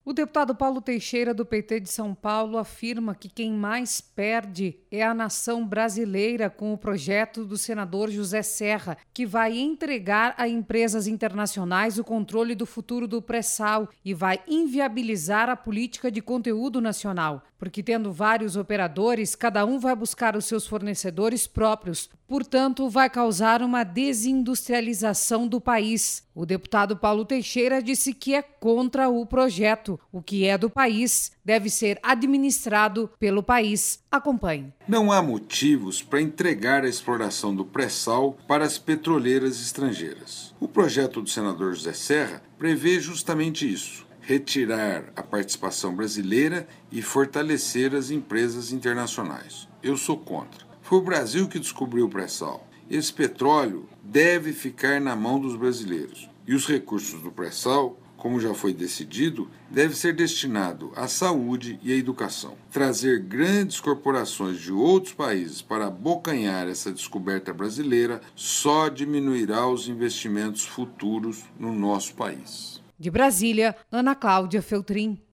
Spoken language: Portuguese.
O deputado Paulo Teixeira, do PT de São Paulo, afirma que quem mais perde é a nação brasileira com o projeto do senador José Serra, que vai entregar a empresas internacionais o controle do futuro do pré-sal e vai inviabilizar a política de conteúdo nacional, porque tendo vários operadores, cada um vai buscar os seus fornecedores próprios. Portanto, vai causar uma desindustrialização do país. O deputado Paulo Teixeira disse que é contra o projeto. O que é do país deve ser administrado pelo país. Acompanhe. Não há motivos para entregar a exploração do pré-sal para as petroleiras estrangeiras. O projeto do senador José Serra prevê justamente isso: retirar a participação brasileira e fortalecer as empresas internacionais. Eu sou contra. Foi o Brasil que descobriu o pré-sal. Esse petróleo deve ficar na mão dos brasileiros. E os recursos do pré-sal, como já foi decidido, deve ser destinado à saúde e à educação. Trazer grandes corporações de outros países para abocanhar essa descoberta brasileira só diminuirá os investimentos futuros no nosso país. De Brasília, Ana Cláudia Feltrin.